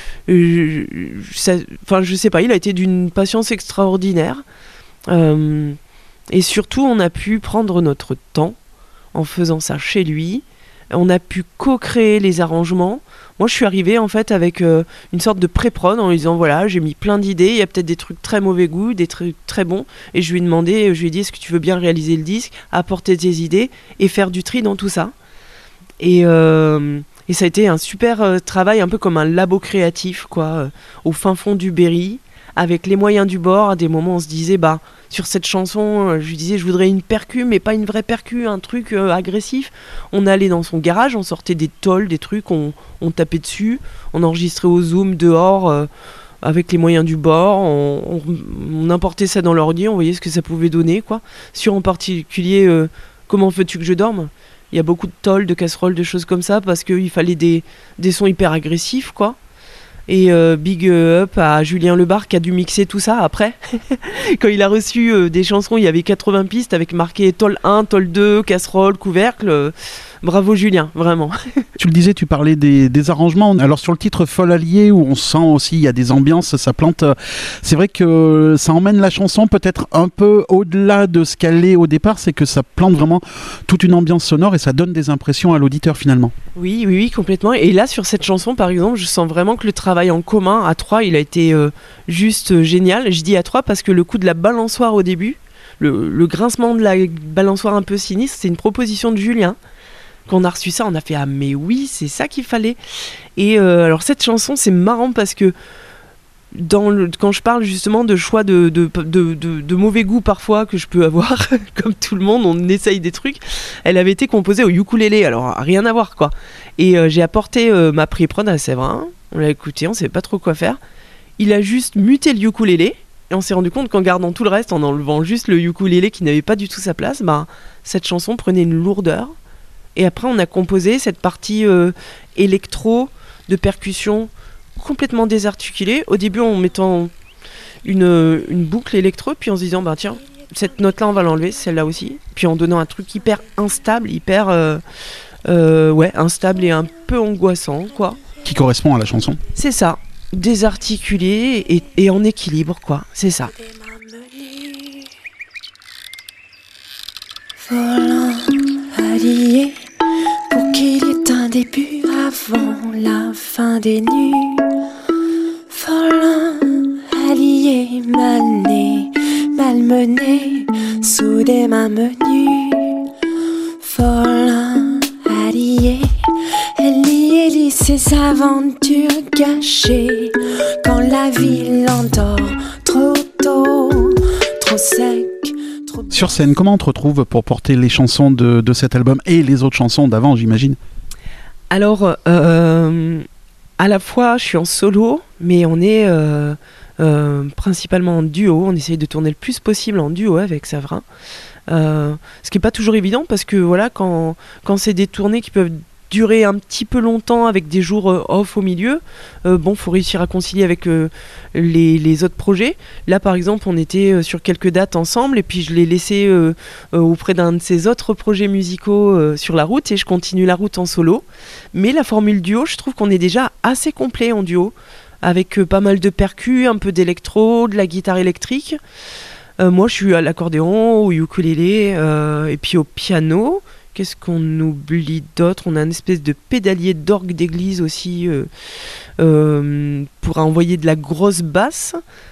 je ça, enfin, je sais pas, il a été d'une patience extraordinaire. Euh, Et surtout, on a pu prendre notre temps en faisant ça chez lui. On a pu co-créer les arrangements. Moi, je suis arrivée en fait avec euh, une sorte de pré-prod en lui disant voilà, j'ai mis plein d'idées. Il y a peut-être des trucs très mauvais goût, des trucs très bons. Et je lui ai demandé, je lui ai dit est-ce que tu veux bien réaliser le disque, apporter tes idées et faire du tri dans tout ça. Et, euh, et ça a été un super euh, travail, un peu comme un labo créatif, quoi, euh, au fin fond du Berry. Avec les moyens du bord, à des moments on se disait, bah, sur cette chanson, euh, je lui disais, je voudrais une percu, mais pas une vraie percu, un truc euh, agressif. On allait dans son garage, on sortait des tolls, des trucs, on, on tapait dessus, on enregistrait au zoom dehors, euh, avec les moyens du bord, on, on, on importait ça dans l'ordi, on voyait ce que ça pouvait donner, quoi. Sur en particulier, euh, comment veux-tu que je dorme ? Il y a beaucoup de tolls, de casseroles, de choses comme ça, parce qu'il fallait des, des sons hyper agressifs, quoi. Et euh, big up à Julien Lebar qui a dû mixer tout ça après. Quand il a reçu euh, des chansons, il y avait quatre-vingts pistes avec marqué Toll un, Toll deux, casserole, couvercle. Euh, bravo Julien, vraiment.
Tu le disais, tu parlais des, des arrangements. Alors sur le titre Folle Alliée, où on sent aussi, il y a des ambiances, ça plante. C'est vrai que ça emmène la chanson peut-être un peu au-delà de ce qu'elle est au départ. C'est que ça plante vraiment toute une ambiance sonore et ça donne des impressions à l'auditeur finalement.
Oui, oui, oui, complètement. Et là, sur cette chanson, par exemple, je sens vraiment que le travail en commun à trois, il a été euh, juste euh, génial. Je dis à trois parce que le coup de la balançoire au début, le, le grincement de la balançoire un peu sinistre, c'est une proposition de Julien Quand on a reçu ça, on a fait ah mais oui, c'est ça qu'il fallait. Et euh, alors cette chanson, c'est marrant parce que dans le, quand je parle justement de choix de, de, de, de, de mauvais goût parfois que je peux avoir, comme tout le monde, on essaye des trucs. Elle avait été composée au ukulélé, alors rien à voir quoi. Et euh, j'ai apporté euh, ma pré-prod à Séverin, on l'a écouté, on savait pas trop quoi faire. Il a juste muté le ukulélé et on s'est rendu compte qu'en gardant tout le reste, en enlevant juste le ukulélé qui n'avait pas du tout sa place, bah, cette chanson prenait une lourdeur. Et après on a composé cette partie euh, électro, de percussion, complètement désarticulée, au début en mettant une, une boucle électro, puis en se disant bah tiens, cette note là on va l'enlever, celle-là aussi, puis en donnant un truc hyper instable, hyper euh, euh, ouais, instable et un peu angoissant quoi.
Qui correspond à la chanson.
C'est ça, désarticulé et, et en équilibre quoi, c'est ça.
Volant allié pour qu'il y ait un début avant la fin des nuits. Volant allié, malné, malmené, sous des mains menues. Volant allié, Ellie, Ellie, ses aventures gâchées. Quand la ville endort trop tôt, trop sec.
Sur scène, comment on te retrouve pour porter les chansons de, de cet album et les autres chansons d'avant, j'imagine?
Alors, euh, à la fois, je suis en solo, mais on est euh, euh, principalement en duo. On essaye de tourner le plus possible en duo avec Séverin. Euh, ce qui n'est pas toujours évident parce que voilà, quand, quand c'est des tournées qui peuvent durer un petit peu longtemps avec des jours euh, off au milieu, euh, bon, faut réussir à concilier avec euh, les, les autres projets. Là, par exemple, on était euh, sur quelques dates ensemble et puis je l'ai laissé euh, euh, auprès d'un de ses autres projets musicaux euh, sur la route et je continue la route en solo. Mais la formule duo, je trouve qu'on est déjà assez complet en duo, avec euh, pas mal de percus, un peu d'électro, de la guitare électrique. Euh, moi, je suis à l'accordéon, au ukulélé euh, et puis au piano. Qu'est-ce qu'on oublie d'autre? On a une espèce de pédalier d'orgue d'église aussi euh, euh, pour envoyer de la grosse basse.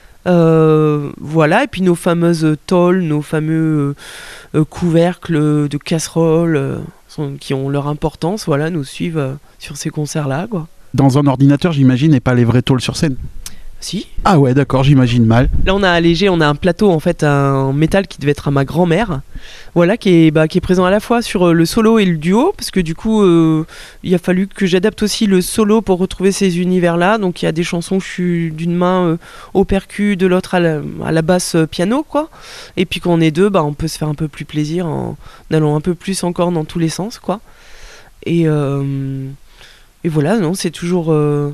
Euh, voilà, et puis nos fameuses tôles, nos fameux euh, couvercles de casseroles euh, sont, qui ont leur importance, voilà, nous suivent euh, sur ces concerts-là, quoi.
Dans un ordinateur, j'imagine, et pas les vraies tôles sur scène.
Si.
Ah ouais, d'accord, j'imagine mal.
Là, on a allégé, on a un plateau en fait, un métal qui devait être à ma grand-mère, voilà, qui est, bah, qui est présent à la fois sur le solo et le duo, parce que du coup, euh, il a fallu que j'adapte aussi le solo pour retrouver ces univers-là. Donc, il y a des chansons où je suis d'une main euh, au percu, de l'autre à la, à la basse euh, piano, quoi. Et puis quand on est deux, bah, on peut se faire un peu plus plaisir en allant un peu plus encore dans tous les sens, quoi. Et, euh, et voilà, non, c'est toujours euh,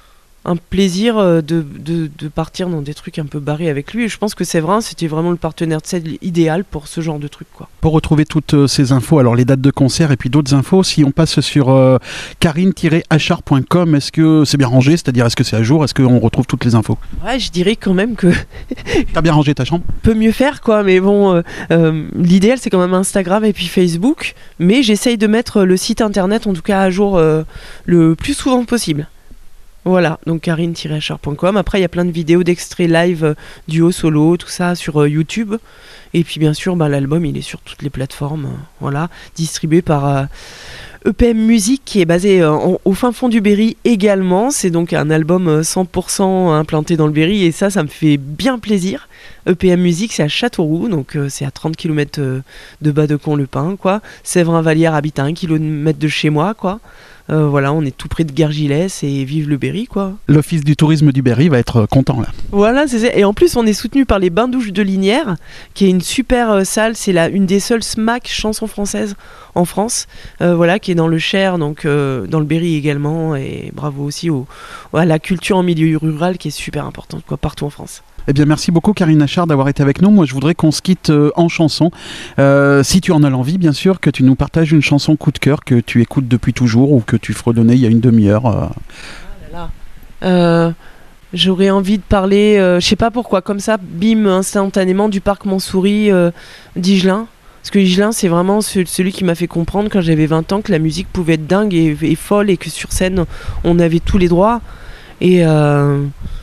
un plaisir de, de, de partir dans des trucs un peu barrés avec lui. Et je pense que Séverin, c'était vraiment le partenaire de scène idéal pour ce genre de truc, quoi.
Pour retrouver toutes euh, ces infos, alors les dates de concert et puis d'autres infos, si on passe sur euh, karine tiret achard point com, est-ce que c'est bien rangé? C'est-à-dire, est-ce que c'est à jour? Est-ce qu'on retrouve toutes les infos?
Ouais, je dirais quand même que...
T'as bien rangé ta chambre?
Peut mieux faire, quoi, mais bon, euh, euh, l'idéal, c'est quand même Instagram et puis Facebook. Mais j'essaye de mettre le site internet, en tout cas, à jour euh, le plus souvent possible. Voilà, donc karine tiret achard point com. Après, il y a plein de vidéos d'extraits live, euh, duo, solo, tout ça sur euh, YouTube. Et puis, bien sûr, bah, l'album, il est sur toutes les plateformes. Euh, voilà, distribué par euh, E P M Music, qui est basé euh, en, au fin fond du Berry également. C'est donc un album euh, cent pour cent implanté dans le Berry. Et ça, ça me fait bien plaisir. E P M Music, c'est à Châteauroux, donc euh, c'est à trente kilomètres euh, de Bas-de-Camp-le-Pin, quoi. Séverin-Vallière habite à un kilomètre de chez moi, quoi. Euh, voilà, on est tout près de Gargilès et vive le Berry, quoi.
L'Office du tourisme du Berry va être content, là.
Voilà, c'est ça. Et en plus, on est soutenu par les Bains-Douches de Linière, qui est une super euh, salle. C'est la, une des seules SMAC chansons françaises en France, euh, voilà, qui est dans le Cher, donc euh, dans le Berry également. Et bravo aussi au, à la culture en milieu rural, qui est super importante, quoi, partout en France.
Eh bien, merci beaucoup, Karine Achard, d'avoir été avec nous. Moi, je voudrais qu'on se quitte euh, en chanson. Euh, si tu en as l'envie, bien sûr, que tu nous partages une chanson coup de cœur que tu écoutes depuis toujours ou que tu fredonnais il y a une demi-heure. Euh.
Oh là là. Euh, j'aurais envie de parler, euh, je sais pas pourquoi, comme ça, bim, instantanément, du parc Montsouris euh, d'Igelin. Parce que Igelin, c'est vraiment ce, celui qui m'a fait comprendre quand j'avais vingt ans que la musique pouvait être dingue et, et folle et que sur scène, on avait tous les droits. Et... Euh,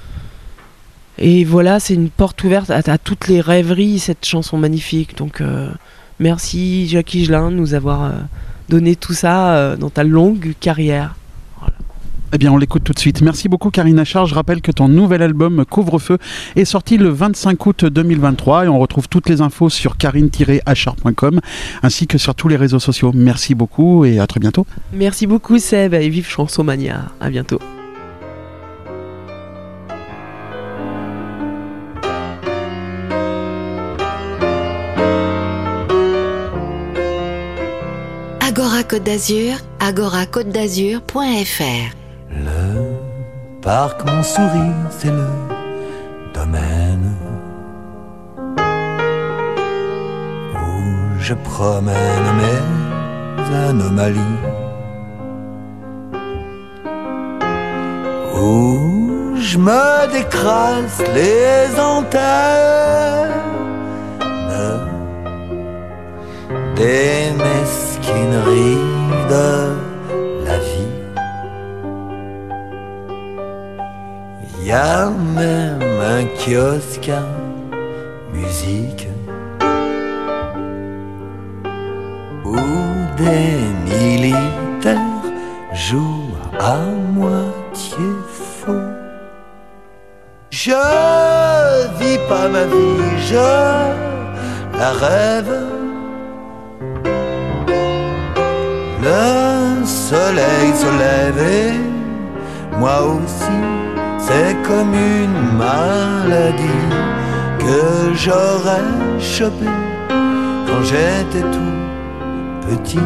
Et voilà, c'est une porte ouverte à, à toutes les rêveries, cette chanson magnifique. Donc, euh, merci Jacques Higelin de nous avoir euh, donner tout ça euh, dans ta longue carrière.
Eh bien, on l'écoute tout de suite. Merci beaucoup, Karine Achard. Je rappelle que ton nouvel album Couvre-feu est sorti le vingt-cinq août deux mille vingt-trois et on retrouve toutes les infos sur karine tiret achard point com ainsi que sur tous les réseaux sociaux. Merci beaucoup et à très bientôt.
Merci beaucoup, Seb, et vive Chansonmania. À bientôt.
Agora Côte d'Azur, agora côte d'azur point f r.
Le parc Montsouris, c'est le domaine où je promène mes anomalies, où je me décrasse les antennes des mesquineries de la vie. Y a même un kiosque à musique où des militaires jouent à moitié faux. Je vis pas ma vie, je la rêve. Le soleil se lève et moi aussi. C'est comme une maladie que j'aurais chopé quand j'étais tout petit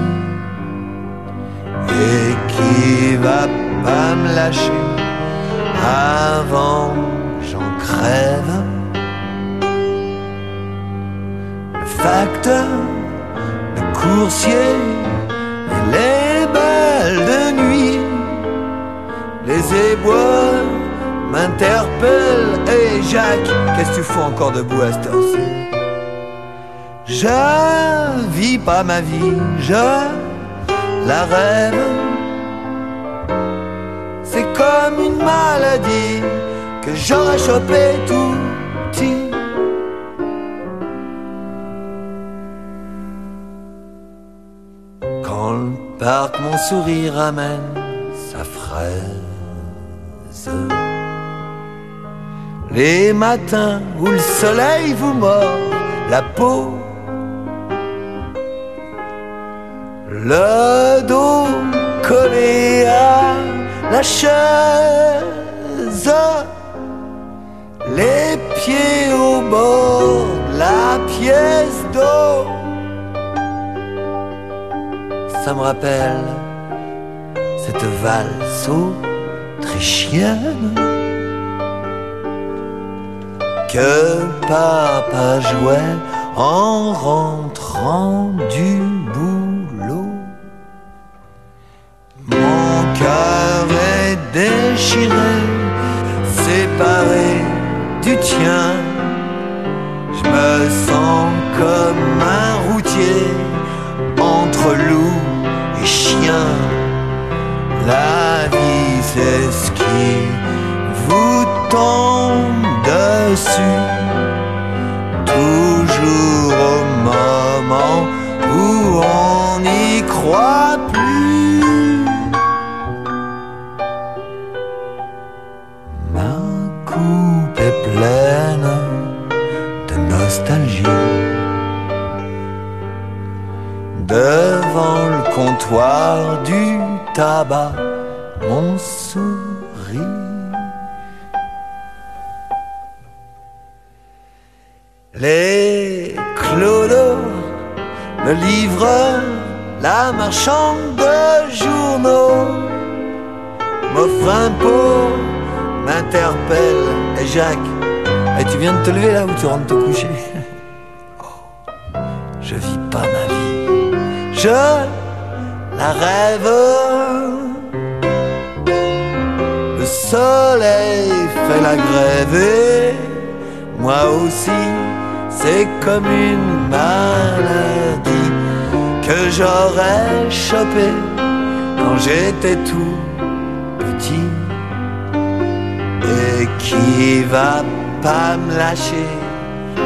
et qui va pas me lâcher avant que j'en crève. Le facteur, le coursier et les balles de nuit, les éboueurs m'interpelle. Hey Jacques, qu'est-ce que tu fous encore debout à cette heure-ci? Je vis pas ma vie, je la rêve. C'est comme une maladie que j'aurais chopé tout petit. Quand le parc Montsouris ramène sa fraise, les matins où le soleil vous mord la peau, le dos collé à la chaise, les pieds au bord de la pièce d'eau. Ça me rappelle cette valse autrichienne que papa jouait en rentrant du boulot. Mon cœur est déchiré, séparé du tien. Je me sens comme un routier entre loup et chien. La vie c'est ce qui vous tombe dessus, toujours au moment où on n'y croit plus. Ma coupe est pleine de nostalgie. Devant le comptoir du tabac, mon sourire. Les clodos, le livreur, la marchande de journaux m'offre un pot, m'interpelle. Et Jacques, et tu viens de te lever là ou tu rentres te coucher? Oh, je vis pas ma vie, je la rêve. Le soleil fait la grève et moi aussi. C'est comme une maladie que j'aurais chopé quand j'étais tout petit et qui va pas me lâcher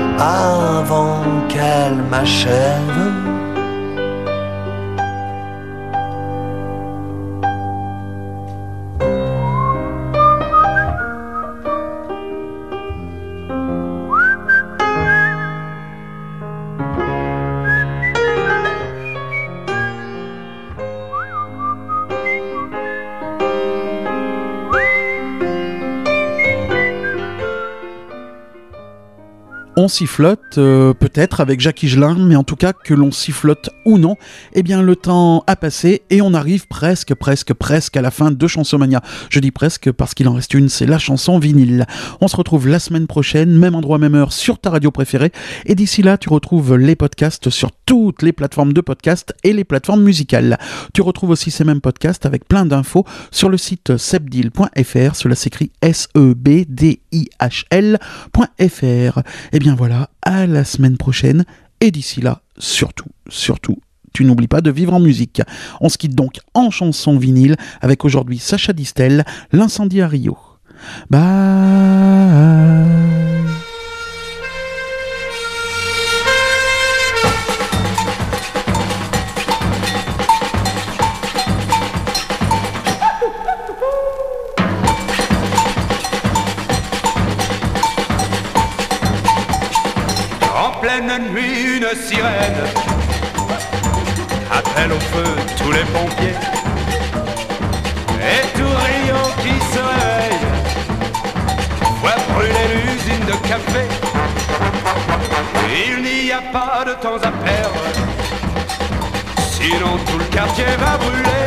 avant qu'elle m'achève.
On sifflote, euh, peut-être avec Jacques Higelin, mais en tout cas que l'on sifflote ou non, eh bien le temps a passé et on arrive presque, presque, presque à la fin de Chansomania. Je dis presque parce qu'il en reste une, c'est la chanson vinyle. On se retrouve la semaine prochaine, même endroit, même heure, sur ta radio préférée. Et d'ici là, tu retrouves les podcasts sur toutes les plateformes de podcasts et les plateformes musicales. Tu retrouves aussi ces mêmes podcasts avec plein d'infos sur le site sebdil point f r. Cela s'écrit S E B D I H L point F R. Et bien voilà, à la semaine prochaine, et d'ici là, surtout, surtout, tu n'oublies pas de vivre en musique. On se quitte donc en chanson vinyle, avec aujourd'hui Sacha Distel, L'incendie à Rio. Bye.
Pleine nuit, une sirène appelle au feu tous les pompiers. Et tout Rio qui se réveille voit brûler l'usine de café. Il n'y a pas de temps à perdre, sinon tout le quartier va brûler.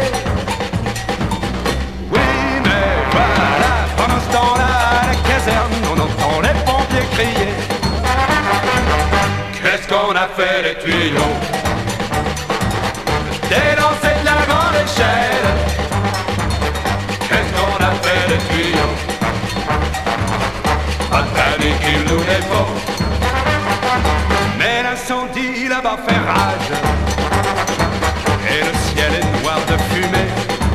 Oui, mais voilà, pendant ce temps-là, à la caserne, on entend les pompiers crier. Qu'est-ce qu'on a fait les tuyaux? Délancé de la grande échelle. Qu'est-ce qu'on a fait les tuyaux? Pas de panique, il nous les faut. Mais l'incendie là-bas fait rage et le ciel est noir de fumée.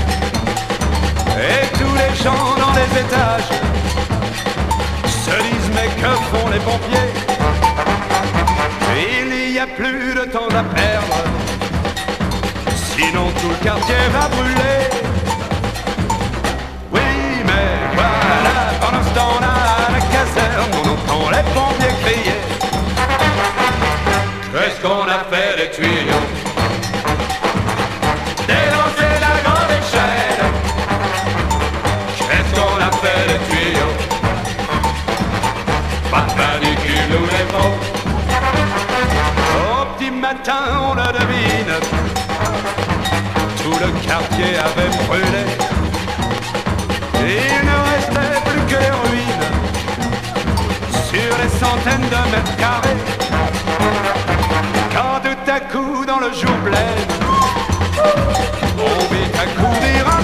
Et tous les gens dans les étages se disent mais que font les pompiers? Il n'y a plus de temps à perdre, sinon tout le quartier va brûler. Oui, mais voilà, pendant ce temps-là, à la caserne, on entend les pompiers crier. Qu'est-ce qu'on a fait des tuyaux? Délancer la grande échelle. Qu'est-ce qu'on a fait des tuyaux? Pas de panique, il nous les faut. Matin, on le devine, tout le quartier avait brûlé. Il ne restait plus que les ruines sur les centaines de mètres carrés. Quand tout à coup, dans le jour plein, on vit à courir un